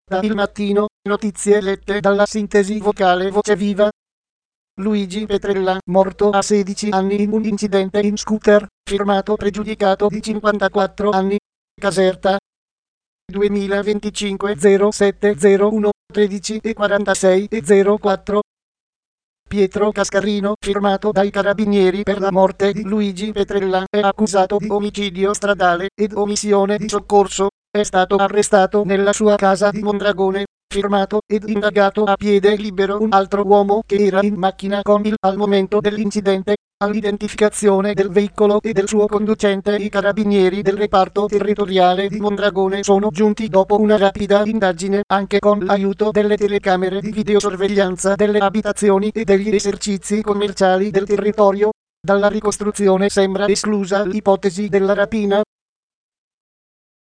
Da Il Mattino, notizie lette dalla sintesi vocale Voce Viva. Luigi Petrella, morto a 16 anni in un incidente in scooter, firmato pregiudicato di 54 anni. Caserta. 2025 0701 13 e 46 e 04. Pietro Cascarino, firmato dai carabinieri per la morte di Luigi Petrella, è accusato di omicidio stradale ed omissione di soccorso. È stato arrestato nella sua casa di Mondragone, firmato ed indagato a piede libero un altro uomo che era in macchina con il al momento dell'incidente. All'identificazione del veicolo e del suo conducente i carabinieri del reparto territoriale di Mondragone sono giunti dopo una rapida indagine, anche con l'aiuto delle telecamere di videosorveglianza delle abitazioni e degli esercizi commerciali del territorio. Dalla ricostruzione sembra esclusa l'ipotesi della rapina,